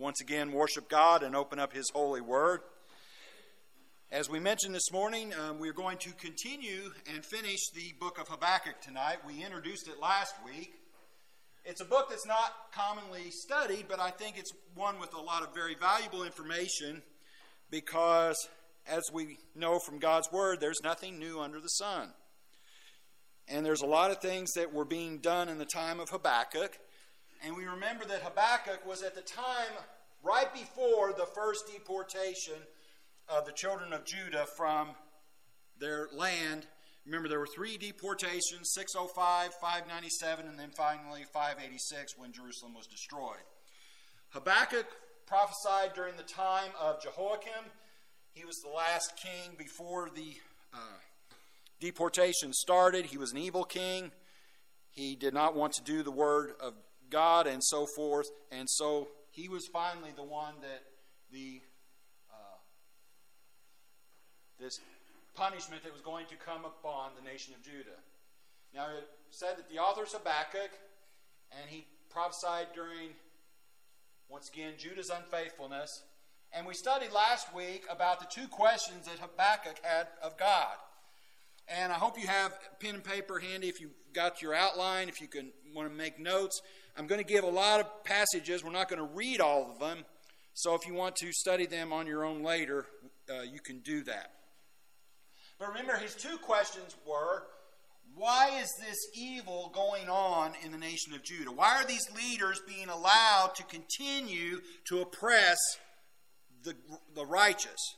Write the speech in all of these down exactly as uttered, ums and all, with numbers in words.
once again worship God and open up His holy word. As we mentioned this morning, um, we're going to continue and finish the book of Habakkuk tonight. We introduced it last week. It's a book that's not commonly studied, but I think it's one with a lot of very valuable information because, as we know from God's word, there's nothing new under the sun. And there's a lot of things that were being done in the time of Habakkuk. And we remember that Habakkuk was at the time right before the first deportation of the children of Judah from their land. Remember, there were three deportations, six oh five, five ninety-seven, and then finally five eighty-six when Jerusalem was destroyed. Habakkuk prophesied during the time of Jehoiakim. He was the last king before the uh, deportation started. He was an evil king. He did not want to do the word of God and so forth. And so he was finally the one that the uh, this punishment that was going to come upon the nation of Judah. Now it said that the author is Habakkuk, and he prophesied during, once again, Judah's unfaithfulness. And we studied last week about the two questions that Habakkuk had of God. And I hope you have pen and paper handy if you've got your outline, if you can want to make notes. I'm going to give a lot of passages. We're not going to read all of them. So if you want to study them on your own later, uh, you can do that. But remember, his two questions were, why is this evil going on in the nation of Judah? Why are these leaders being allowed to continue to oppress the, the righteous?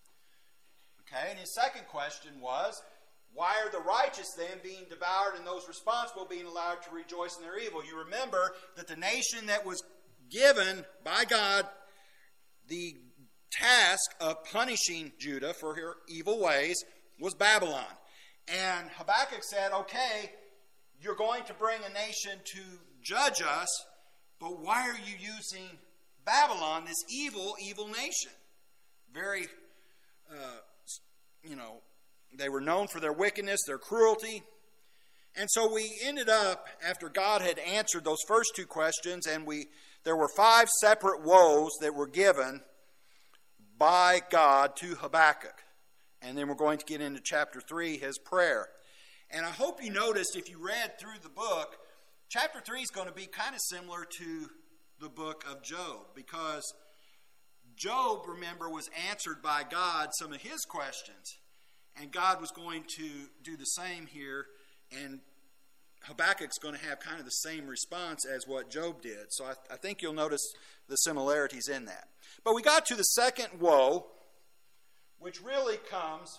Okay, and his second question was, why are the righteous then being devoured and those responsible being allowed to rejoice in their evil? You remember that the nation that was given by God the task of punishing Judah for her evil ways was Babylon. And Habakkuk said, okay, you're going to bring a nation to judge us, but why are you using Babylon, this evil, evil nation? Very, uh, you know, they were known for their wickedness, their cruelty. And so we ended up, after God had answered those first two questions, and we there were five separate woes that were given by God to Habakkuk. And then we're going to get into chapter three, his prayer. And I hope you noticed, if you read through the book, chapter three is going to be kind of similar to the book of Job. Because Job, remember, was answered by God some of his questions. And God was going to do the same here, and Habakkuk's going to have kind of the same response as what Job did. So I, I think you'll notice the similarities in that. But we got to the second woe, which really comes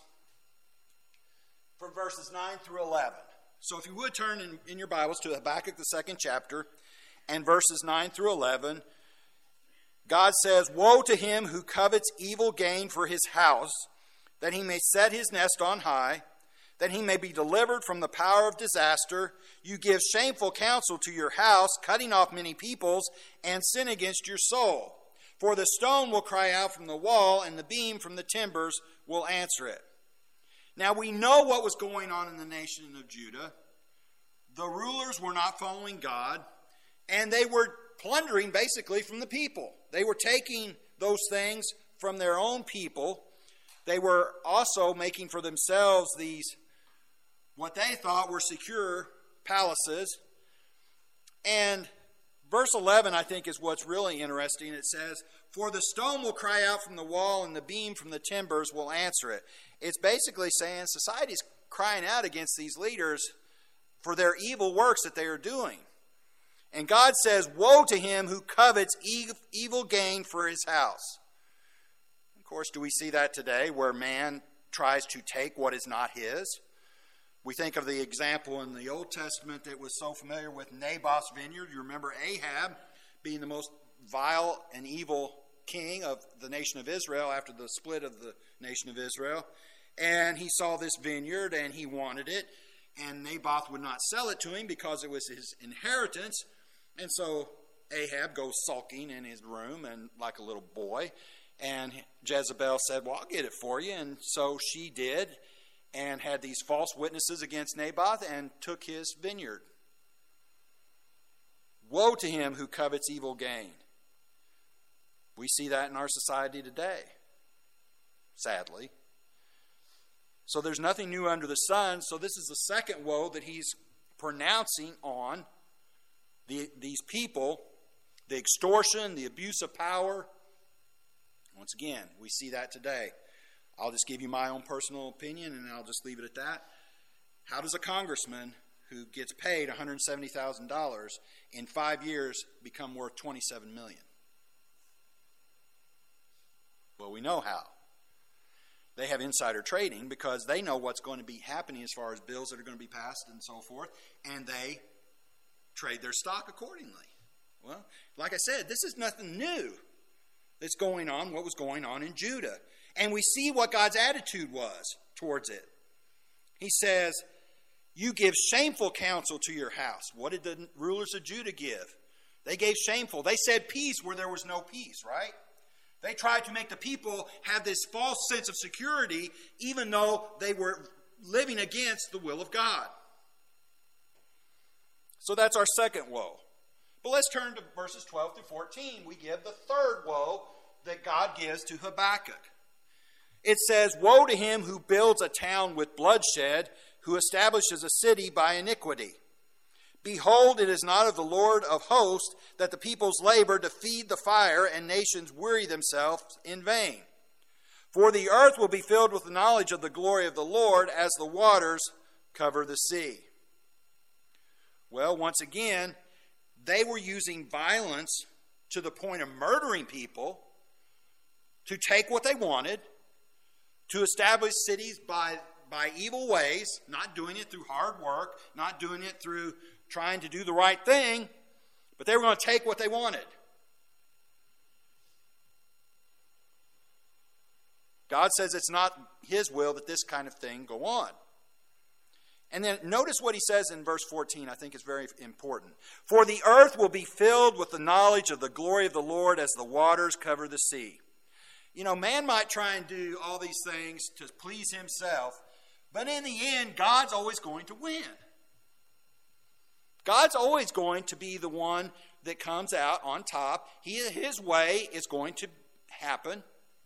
from verses nine through eleven. So if you would turn in, in your Bibles to Habakkuk, the second chapter, and verses nine through eleven, God says, "Woe to him who covets evil gain for his house, that he may set his nest on high, that he may be delivered from the power of disaster. You give shameful counsel to your house, cutting off many peoples, and sin against your soul. For the stone will cry out from the wall, and the beam from the timbers will answer it." Now we know what was going on in the nation of Judah. The rulers were not following God, and they were plundering basically from the people. They were taking those things from their own people. They were also making for themselves these, what they thought were secure palaces. And verse eleven, I think, is what's really interesting. It says, "For the stone will cry out from the wall, and the beam from the timbers will answer it." It's basically saying society's crying out against these leaders for their evil works that they are doing. And God says, "Woe to him who covets evil gain for his house." Of course, do we see that today, where man tries to take what is not his? We think of the example in the Old Testament that was so familiar with Naboth's vineyard. You remember Ahab being the most vile and evil king of the nation of Israel after the split of the nation of Israel. And he saw this vineyard and he wanted it. And Naboth would not sell it to him because it was his inheritance. And so Ahab goes sulking in his room and like a little boy. And Jezebel said, "Well, I'll get it for you." And so she did, and had these false witnesses against Naboth and took his vineyard. Woe to him who covets evil gain. We see that in our society today, sadly. So there's nothing new under the sun. So this is the second woe that he's pronouncing on the, these people, the extortion, the abuse of power. Once again, we see that today. I'll just give you my own personal opinion, and I'll just leave it at that. How does a congressman who gets paid one hundred seventy thousand dollars in five years become worth twenty-seven million dollars? Well, we know how. They have insider trading because they know what's going to be happening as far as bills that are going to be passed and so forth, and they trade their stock accordingly. Well, like I said, this is nothing new that's going on, what was going on in Judah. And we see what God's attitude was towards it. He says, you give shameful counsel to your house. What did the rulers of Judah give? They gave shameful. They said peace where there was no peace, right? They tried to make the people have this false sense of security even though they were living against the will of God. So that's our second woe. But let's turn to verses twelve through fourteen. We give the third woe that God gives to Habakkuk. It says, woe to him who builds a town with bloodshed, who establishes a city by iniquity. Behold, it is not of the Lord of hosts that the peoples labor to feed the fire, and nations weary themselves in vain. For the earth will be filled with the knowledge of the glory of the Lord as the waters cover the sea. Well, once again, they were using violence to the point of murdering people to take what they wanted, to establish cities by, by evil ways, not doing it through hard work, not doing it through trying to do the right thing, but they were going to take what they wanted. God says it's not his will that this kind of thing go on. And then notice what he says in verse fourteen, I think is very important. For the earth will be filled with the knowledge of the glory of the Lord as the waters cover the sea. You know, man might try and do all these things to please himself, but in the end, God's always going to win. God's always going to be the one that comes out on top. He, his way is going to happen.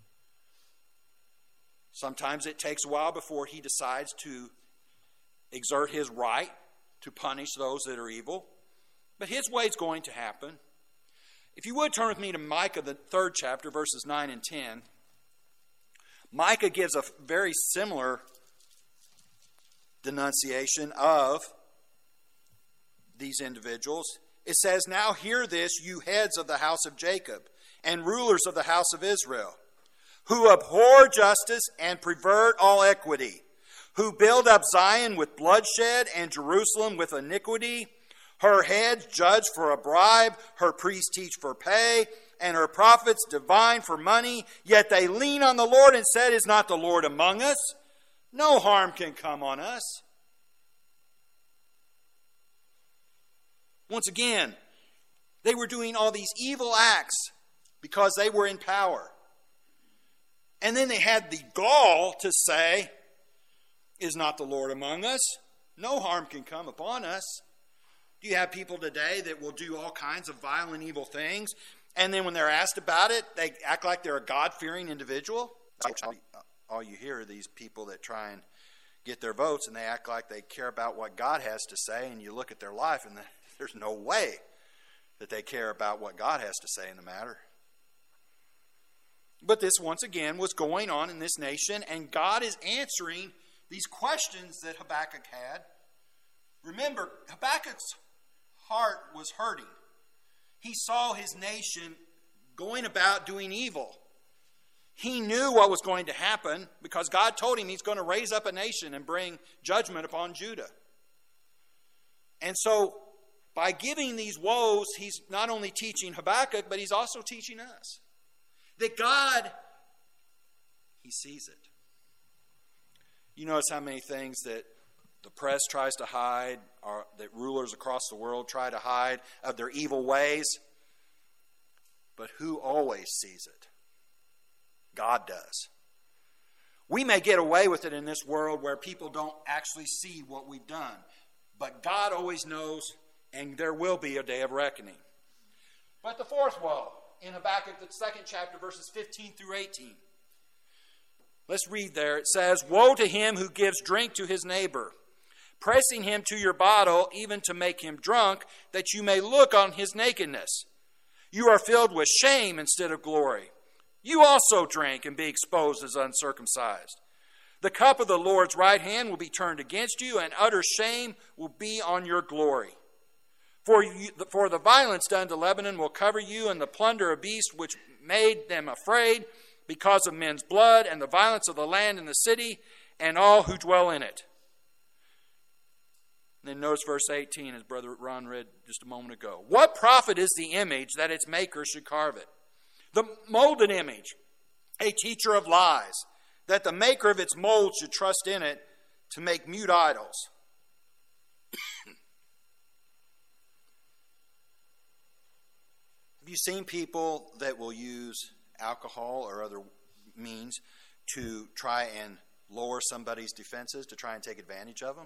Sometimes it takes a while before he decides to exert his right to punish those that are evil. But his way is going to happen. If you would turn with me to Micah, the third chapter, verses nine and ten. Micah gives a very similar denunciation of these individuals. It says, now hear this, you heads of the house of Jacob, and rulers of the house of Israel, who abhor justice and pervert all equity, who build up Zion with bloodshed and Jerusalem with iniquity. Her heads judge for a bribe, her priests teach for pay, and her prophets divine for money. Yet they lean on the Lord and said, is not the Lord among us? No harm can come on us. Once again, they were doing all these evil acts because they were in power. And then they had the gall to say, is not the Lord among us? No harm can come upon us. Do you have people today that will do all kinds of violent, evil things, and then when they're asked about it, they act like they're a God-fearing individual? All you hear are these people that try and get their votes, and they act like they care about what God has to say, and you look at their life, and there's no way that they care about what God has to say in the matter. But this, once again, was going on in this nation, and God is answering these questions that Habakkuk had. Remember, Habakkuk's heart was hurting. He saw his nation going about doing evil. He knew what was going to happen because God told him he's going to raise up a nation and bring judgment upon Judah. And so, by giving these woes, he's not only teaching Habakkuk, but he's also teaching us that God, he sees it. You notice how many things that the press tries to hide, or that rulers across the world try to hide of their evil ways. But who always sees it? God does. We may get away with it in this world where people don't actually see what we've done. But God always knows, and there will be a day of reckoning. But the fourth woe, in Habakkuk, the second chapter, verses fifteen through eighteen. Let's read there. It says, "Woe to him who gives drink to his neighbor, pressing him to your bottle, even to make him drunk, that you may look on his nakedness. You are filled with shame instead of glory. You also drink and be exposed as uncircumcised. The cup of the Lord's right hand will be turned against you, and utter shame will be on your glory. For, you, for the violence done to Lebanon will cover you, and the plunder of beasts which made them afraid, because of men's blood, and the violence of the land and the city, and all who dwell in it." And then notice verse eighteen, as Brother Ron read just a moment ago. "What profit is the image that its maker should carve it? The molded image, a teacher of lies, that the maker of its mold should trust in it to make mute idols." Have you seen people that will use alcohol or other means to try and lower somebody's defenses, to try and take advantage of them?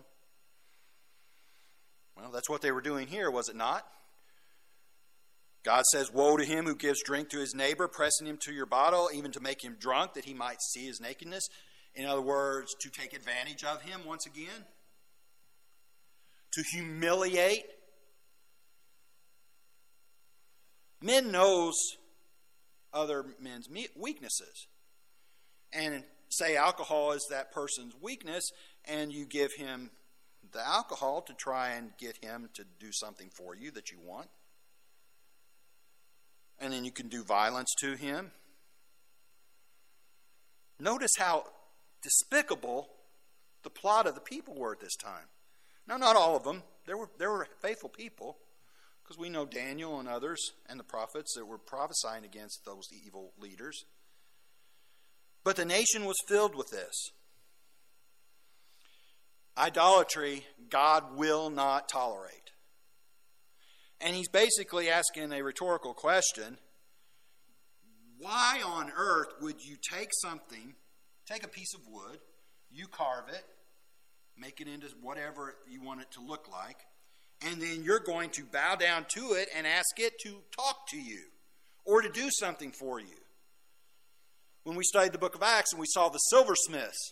Well, that's what they were doing here, was it not? God says, "Woe to him who gives drink to his neighbor, pressing him to your bottle, even to make him drunk, that he might see his nakedness." In other words, to take advantage of him once again. To humiliate. Men knows other men's weaknesses. And say alcohol is that person's weakness, and you give him the alcohol to try and get him to do something for you that you want. And then you can do violence to him. Notice how despicable the plot of the people were at this time. Now, not all of them. There were, there were faithful people, because we know Daniel and others and the prophets that were prophesying against those evil leaders. But the nation was filled with this. Idolatry, God will not tolerate. And he's basically asking a rhetorical question. Why on earth would you take something, take a piece of wood, you carve it, make it into whatever you want it to look like, and then you're going to bow down to it and ask it to talk to you or to do something for you? When we studied the book of Acts and we saw the silversmiths,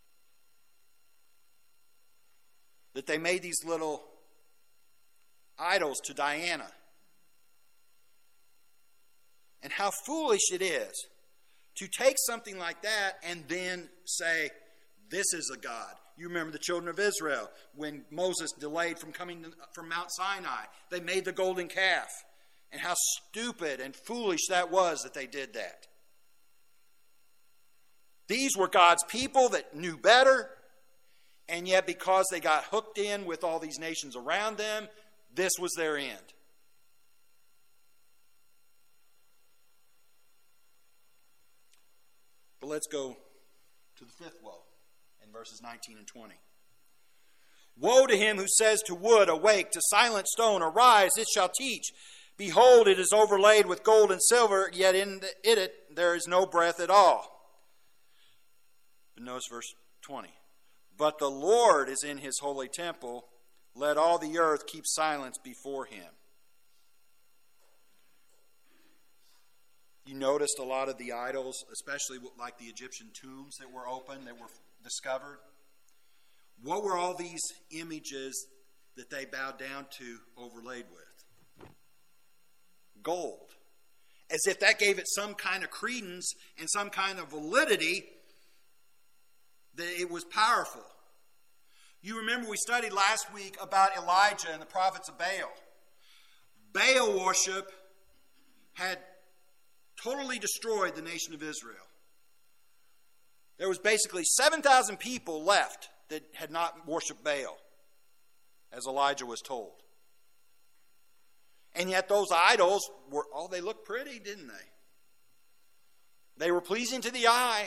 that they made these little idols to Diana. And how foolish it is to take something like that and then say, this is a god. You remember the children of Israel when Moses delayed from coming from Mount Sinai. They made the golden calf. And how stupid and foolish that was that they did that. These were God's people that knew better. And yet because they got hooked in with all these nations around them, this was their end. But let's go to the fifth woe in verses nineteen and twenty. "Woe to him who says to wood, awake, to silent stone, arise, it shall teach. Behold, it is overlaid with gold and silver, yet in it there is no breath at all." But notice verse twenty. "But the Lord is in his holy temple. Let all the earth keep silence before him." You noticed a lot of the idols, especially like the Egyptian tombs that were open, that were discovered. What were all these images that they bowed down to overlaid with? Gold. As if that gave it some kind of credence and some kind of validity, that it was powerful. You remember we studied last week about Elijah and the prophets of Baal. Baal worship had totally destroyed the nation of Israel. There was basically seven thousand people left that had not worshipped Baal, as Elijah was told. And yet those idols were, oh, they looked pretty, didn't they? They were pleasing to the eye,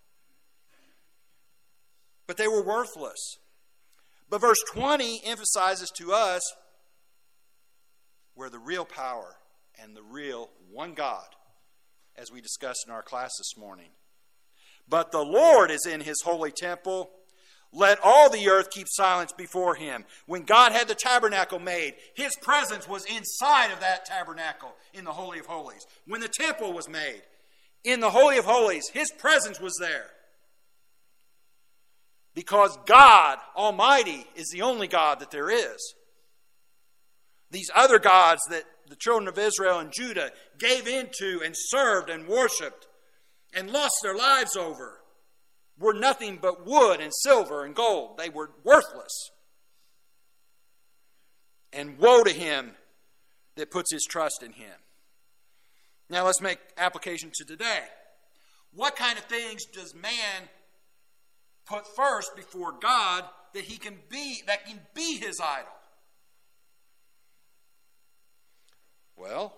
but they were worthless. But verse twenty emphasizes to us where the real power and the real one God, as we discussed in our class this morning. "But the Lord is in his holy temple. Let all the earth keep silence before him. When God had the tabernacle made, his presence was inside of that tabernacle in the Holy of Holies. When the temple was made, in the Holy of Holies, his presence was there. Because God Almighty is the only God that there is. These other gods that the children of Israel and Judah gave into and served and worshipped and lost their lives over were nothing but wood and silver and gold. They were worthless. And woe to him that puts his trust in him. Now let's make application to today. What kind of things does man put first before God that he can be, that can be his idol? Well,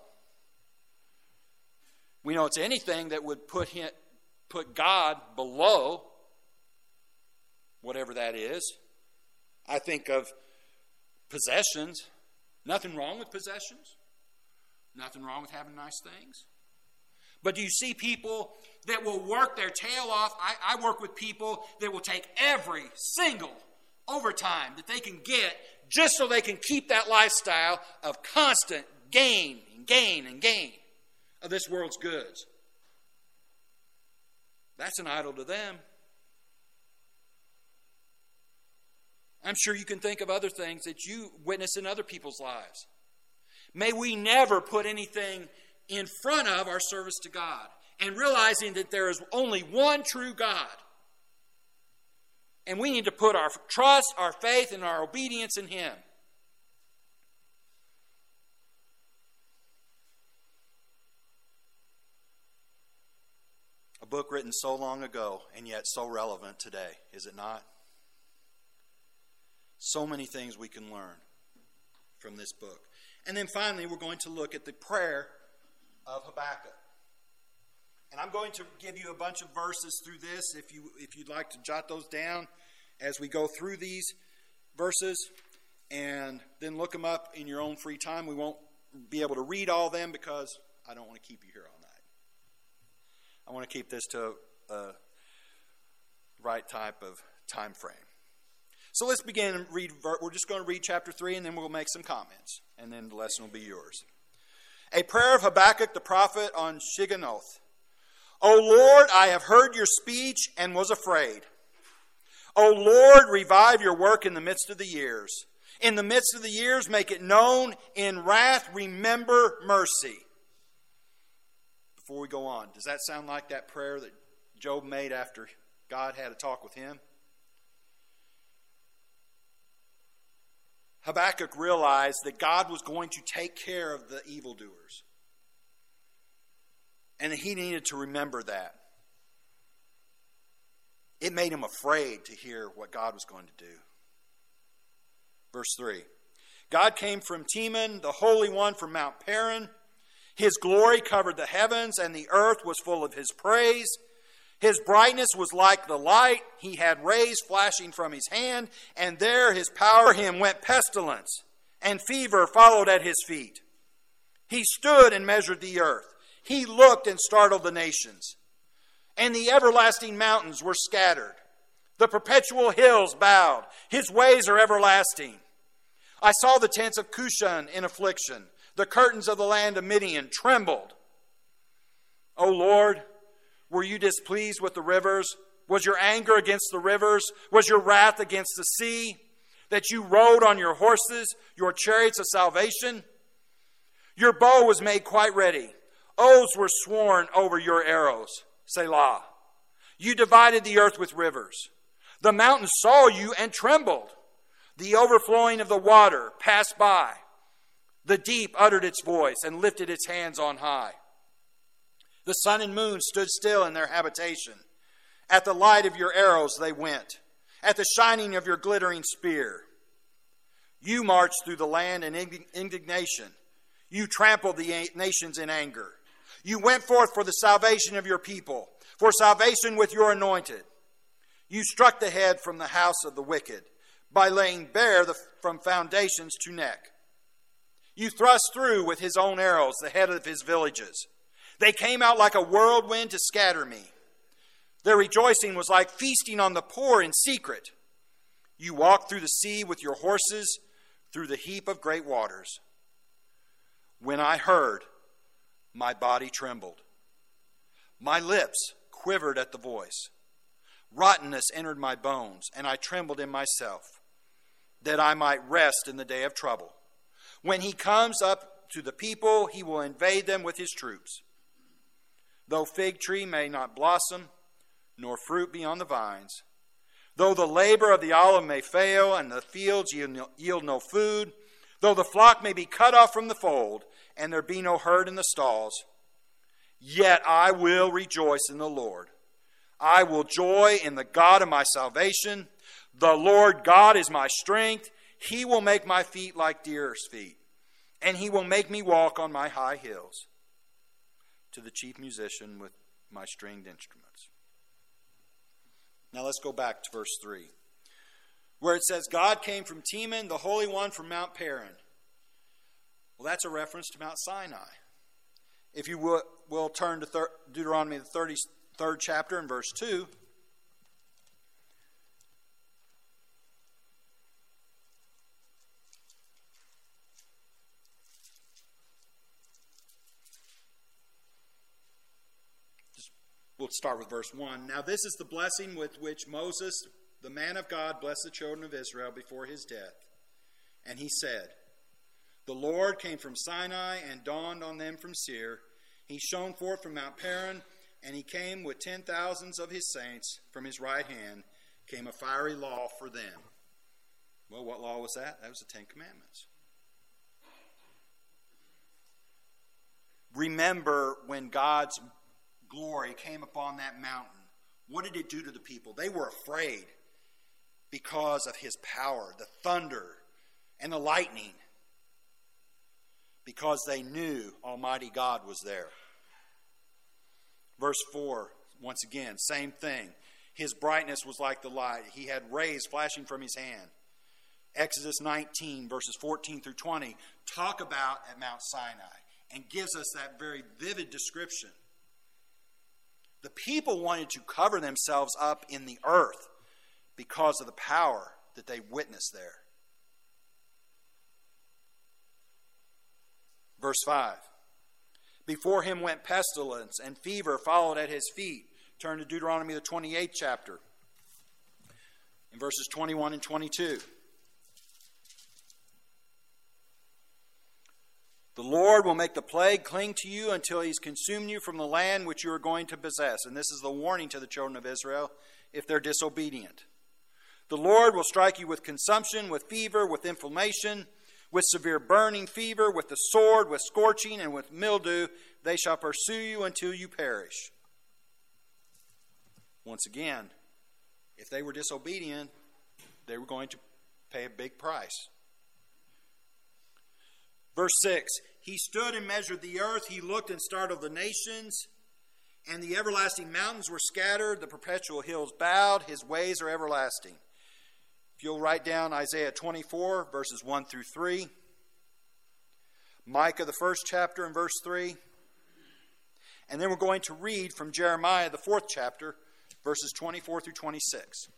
we know it's anything that would put him, put God below whatever that is. I think of possessions. Nothing wrong with possessions. Nothing wrong with having nice things. But do you see people that will work their tail off? I, I work with people that will take every single overtime that they can get just so they can keep that lifestyle of constant gain and gain and gain of this world's goods. That's an idol to them. I'm sure you can think of other things that you witness in other people's lives. May we never put anything in front of our service to God, and realizing that there is only one true God. And we need to put our trust, our faith, and our obedience in him. A book written so long ago and yet so relevant today, is it not? So many things we can learn from this book. And then finally, we're going to look at the prayer of Habakkuk. And I'm going to give you a bunch of verses through this if you if you'd like to jot those down as we go through these verses, and then look them up in your own free time. We won't be able to read all of them because I don't want to keep you here all night. I want to keep this to a right type of time frame. So let's begin and read. We're just going to read chapter three, and then we'll make some comments, and then the lesson will be yours. A prayer of Habakkuk the prophet on Shigionoth. O Lord, I have heard your speech and was afraid. O Lord, revive your work in the midst of the years. In the midst of the years, make it known. In wrath, remember mercy. Before we go on, does that sound like that prayer that Job made after God had a talk with him? Habakkuk realized that God was going to take care of the evildoers. And he needed to remember that. It made him afraid to hear what God was going to do. Verse three. God came from Teman, the Holy One from Mount Paran. His glory covered the heavens, and the earth was full of his praise. His brightness was like the light. He had rays flashing from his hand, and there his power him went pestilence, and fever followed at his feet. He stood and measured the earth. He looked and startled the nations. And the everlasting mountains were scattered. The perpetual hills bowed. His ways are everlasting. I saw the tents of Cushan in affliction. The curtains of the land of Midian trembled. O Lord, were you displeased with the rivers? Was your anger against the rivers? Was your wrath against the sea? That you rode on your horses, your chariots of salvation? Your bow was made quite ready. Oaths were sworn over your arrows. Selah. You divided the earth with rivers. The mountains saw you and trembled. The overflowing of the water passed by. The deep uttered its voice and lifted its hands on high. The sun and moon stood still in their habitation. At the light of your arrows they went. At the shining of your glittering spear. You marched through the land in indignation. You trampled the nations in anger. You went forth for the salvation of your people, for salvation with your anointed. You struck the head from the house of the wicked, by laying bare the, from foundations to neck. You thrust through with his own arrows the head of his villages. They came out like a whirlwind to scatter me. Their rejoicing was like feasting on the poor in secret. You walk through the sea with your horses, through the heap of great waters. When I heard, my body trembled. My lips quivered at the voice. Rottenness entered my bones, and I trembled in myself, that I might rest in the day of trouble. When he comes up to the people, he will invade them with his troops. Though fig tree may not blossom, nor fruit be on the vines, though the labor of the olive may fail, and the fields yield no food, though the flock may be cut off from the fold, and there be no herd in the stalls, yet I will rejoice in the Lord. I will joy in the God of my salvation. The Lord God is my strength. He will make my feet like deer's feet, and he will make me walk on my high hills. To the chief musician with my stringed instruments. Now let's go back to verse three, where it says, God came from Teman, the Holy One from Mount Paran. Well, that's a reference to Mount Sinai. If you will, will turn to Thir- Deuteronomy, the thirty-third chapter and verse two. We'll start with verse one. Now this is the blessing with which Moses, the man of God, blessed the children of Israel before his death. And he said, the Lord came from Sinai and dawned on them from Seir. He shone forth from Mount Paran, and he came with ten thousands of his saints. From his right hand came a fiery law for them. Well, what law was that? That was the Ten Commandments. Remember when God's glory came upon that mountain. What did it do to the people? They were afraid because of his power, the thunder and the lightning, because they knew Almighty God was there. Verse four, once again, same thing. His brightness was like the light. He had rays flashing from his hand. Exodus nineteen, verses fourteen through twenty, talk about at Mount Sinai and gives us that very vivid description. The people wanted to cover themselves up in the earth because of the power that they witnessed there. Verse five. Before him went pestilence, and fever followed at his feet. Turn to Deuteronomy, the twenty-eighth chapter, in verses twenty-one and twenty-two. The Lord will make the plague cling to you until he's consumed you from the land which you are going to possess. And this is the warning to the children of Israel if they're disobedient. The Lord will strike you with consumption, with fever, with inflammation, with severe burning fever, with the sword, with scorching, and with mildew. They shall pursue you until you perish. Once again, if they were disobedient, they were going to pay a big price. Verse six, he stood and measured the earth. He looked and startled the nations. And the everlasting mountains were scattered. The perpetual hills bowed. His ways are everlasting. If you'll write down Isaiah twenty-four, verses one through three. Micah, the first chapter, and verse three. And then we're going to read from Jeremiah, the fourth chapter, verses twenty-four through twenty-six.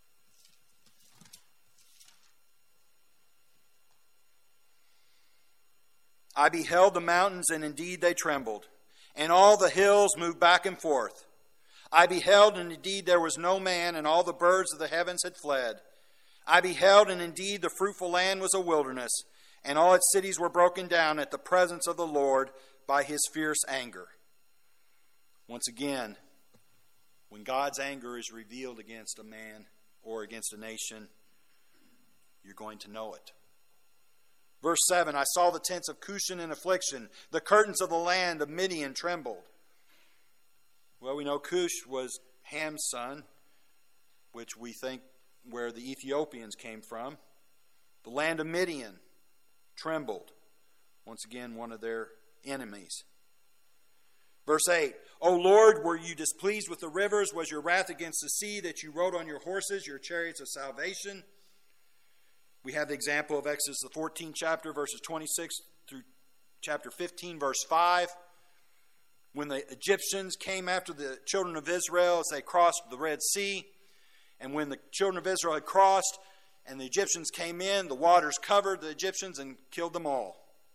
I beheld the mountains, and indeed they trembled, and all the hills moved back and forth. I beheld, and indeed there was no man, and all the birds of the heavens had fled. I beheld, and indeed the fruitful land was a wilderness, and all its cities were broken down at the presence of the Lord by his fierce anger. Once again, when God's anger is revealed against a man or against a nation, you're going to know it. Verse seven, I saw the tents of Cushan in affliction. The curtains of the land of Midian trembled. Well, we know Cush was Ham's son, which we think where the Ethiopians came from. The land of Midian trembled. Once again, one of their enemies. Verse eight, O Lord, were you displeased with the rivers? Was your wrath against the sea that you rode on your horses, your chariots of salvation? We have the example of Exodus, the fourteenth chapter, verses twenty-six through chapter fifteen, verse five. When the Egyptians came after the children of Israel as they crossed the Red Sea, and when the children of Israel had crossed, And the Egyptians came in, the waters covered the Egyptians and killed them all.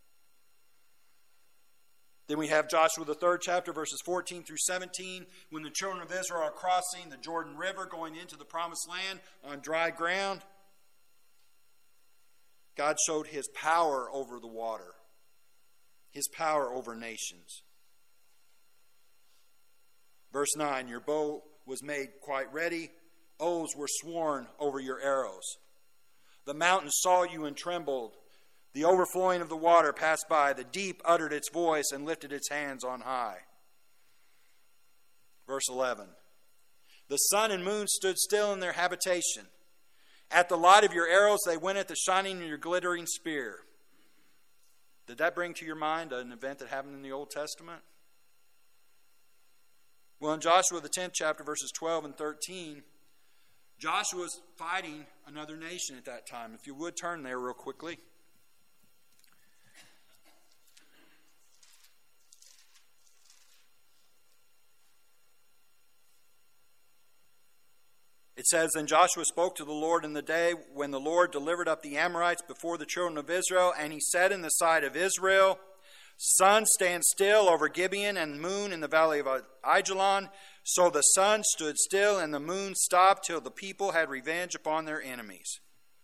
Then we have Joshua, the third chapter, verses fourteen through seventeen. When the children of Israel are crossing the Jordan River, going into the promised land on dry ground, God showed his power over the water, his power over nations. Verse nine, your bow was made quite ready. Oaths were sworn over your arrows. The mountains saw you and trembled. The overflowing of the water passed by. The deep uttered its voice and lifted its hands on high. Verse eleven. The sun and moon stood still in their habitation. At the light of your arrows they went at the shining of your glittering spear. Did that bring to your mind an event that happened in the Old Testament? Well, in Joshua, the tenth chapter, verses twelve and thirteen, Joshua was fighting another nation at that time. If you would turn there real quickly. It says, Then Joshua spoke to the Lord in the day when the Lord delivered up the Amorites before the children of Israel, and he said in the sight of Israel, Sun, stand still over Gibeon, and moon in the valley of Ajalon. So the sun stood still, and the moon stopped till the people had revenge upon their enemies.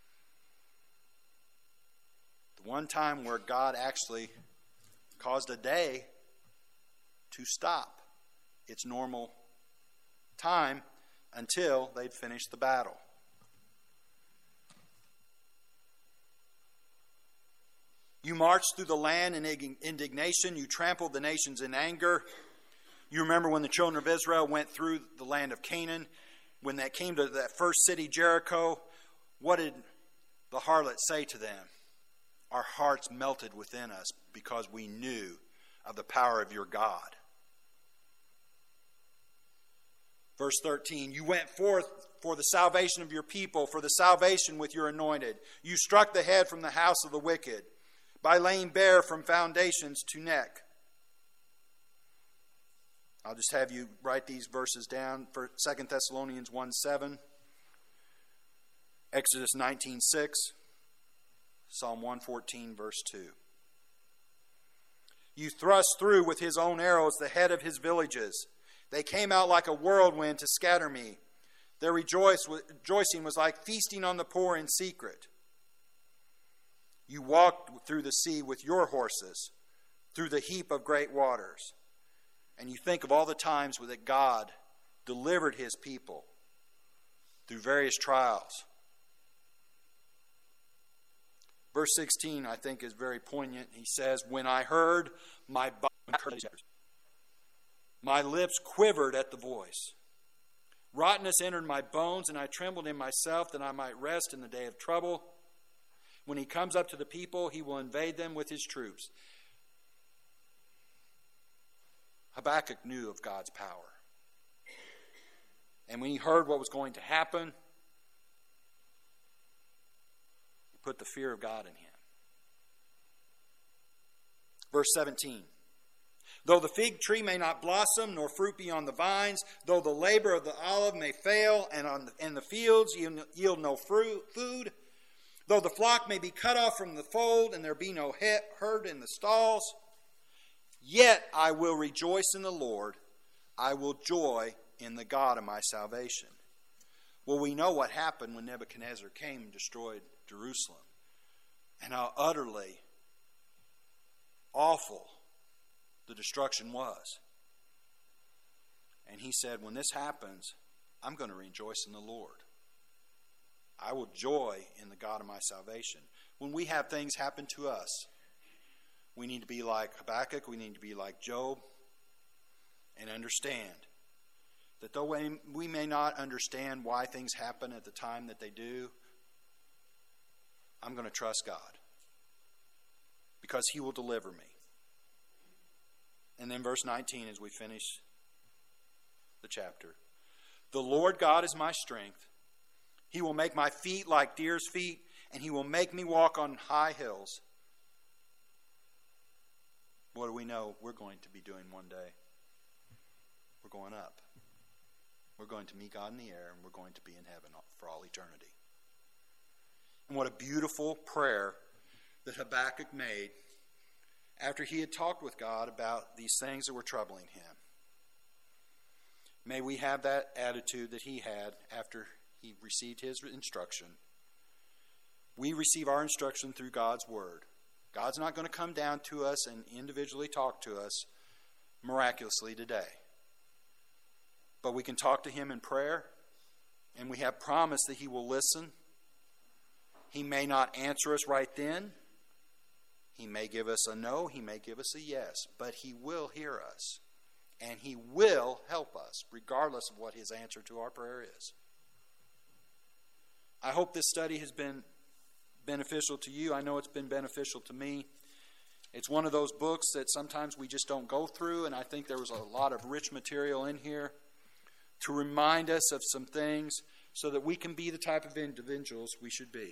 The one time where God actually caused a day to stop its normal time until they'd finished the battle. You marched through the land in indignation. You trampled the nations in anger. You remember when the children of Israel went through the land of Canaan, when they came to that first city, Jericho, what did the harlot say to them? Our hearts melted within us because we knew of the power of your God. Verse thirteen, you went forth for the salvation of your people, for the salvation with your anointed. You struck the head from the house of the wicked, by laying bare from foundations to neck. I'll just have you write these verses down. For Second Thessalonians one seven, Exodus nineteen six, Psalm one fourteen, verse two. You thrust through with his own arrows the head of his villages. They came out like a whirlwind to scatter me. Their rejoicing was like feasting on the poor in secret. You walked through the sea with your horses, through the heap of great waters. And you think of all the times that God delivered his people through various trials. Verse sixteen, I think, is very poignant. He says, When I heard, my body, my lips quivered at the voice. Rottenness entered my bones, and I trembled in myself that I might rest in the day of trouble. When he comes up to the people, he will invade them with his troops. Habakkuk knew of God's power. And when he heard what was going to happen, he put the fear of God in him. Verse seventeen. Though the fig tree may not blossom, nor fruit be on the vines, though the labor of the olive may fail, and on the, and the fields yield no fruit, food, though the flock may be cut off from the fold, and there be no herd in the stalls, yet I will rejoice in the Lord. I will joy in the God of my salvation. Well, we know what happened when Nebuchadnezzar came and destroyed Jerusalem, and how utterly awful the destruction was. And he said, when this happens, I'm going to rejoice in the Lord. I will joy in the God of my salvation. When we have things happen to us, we need to be like Habakkuk, we need to be like Job, and understand that though we may not understand why things happen at the time that they do, I'm going to trust God, because he will deliver me. And then verse nineteen, as we finish the chapter. The Lord God is my strength. He will make my feet like deer's feet, and he will make me walk on high hills. What do we know we're going to be doing one day? We're going up. We're going to meet God in the air, and we're going to be in heaven for all eternity. And what a beautiful prayer that Habakkuk made after he had talked with God about these things that were troubling him. May we have that attitude that he had after he received his instruction. We receive our instruction through God's Word. God's not going to come down to us and individually talk to us miraculously today. But we can talk to Him in prayer, and we have promise that He will listen. He may not answer us right then. He may give us a no, He may give us a yes, but He will hear us. And He will help us, regardless of what His answer to our prayer is. I hope this study has been beneficial to you. I know it's been beneficial to me. It's one of those books that sometimes we just don't go through, and I think there was a lot of rich material in here to remind us of some things so that we can be the type of individuals we should be.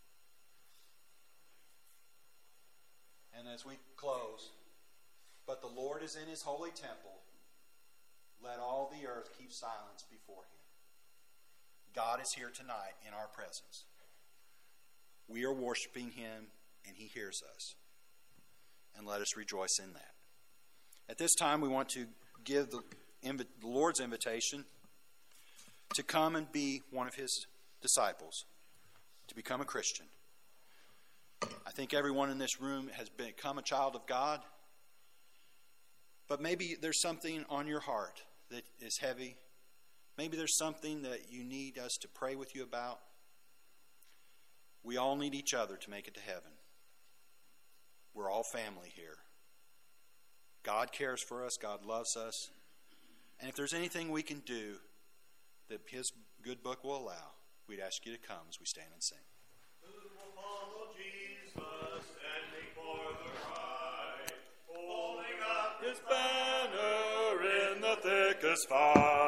And as we close, but the Lord is in His holy temple. Let all the earth keep silence before Him. God is here tonight in our presence. We are worshiping Him, and He hears us. And let us rejoice in that. At this time, we want to give the, invi- the Lord's invitation to come and be one of His disciples, to become a Christian. I think everyone in this room has become a child of God, but maybe there's something on your heart that is heavy. Maybe there's something that you need us to pray with you about. We all need each other to make it to heaven. We're all family here. God cares for us. God loves us. And if there's anything we can do that His good book will allow, we'd ask you to come as we stand and sing. Who will follow Jesus, standing for the right, holding up His banner in the thickest fight?